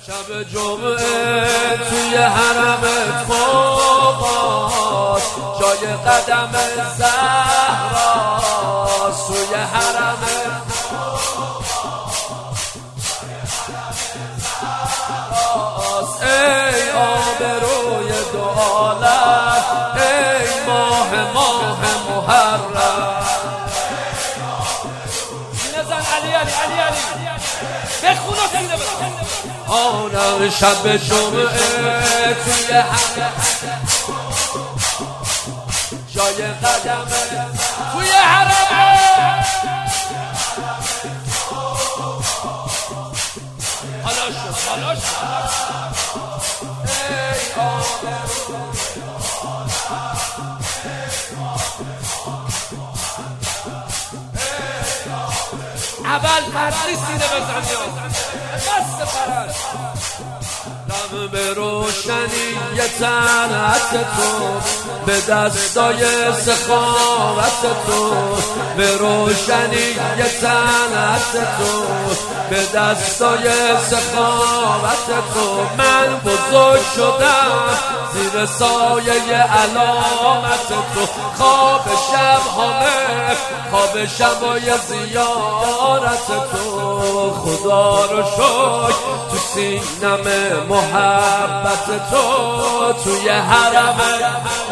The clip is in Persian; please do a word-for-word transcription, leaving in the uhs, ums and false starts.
شب جمعه توی حرم فوقات جای قدم زهراست، توی حرم ای آبروی دو عالم، ای ماه ماه محرم. نزن علی علی علی علی بخون و سینه بزن. آنم شب جمعه توی حرم جای قدم توی حرم حالا شد حالا شد. ای آبروی اول فردی سینه بزن یا دست فرد دم به روشنی طلعت تو، به دستای سخاوت تو، به روشنی طلعت تو، به دستای سخاوت تو من بزرگ شدم زیر سایه علامت تو. خواب شب همه خواب شبای زیارت تو، خدا رو شکر تو سینم محبت تو، توی حرم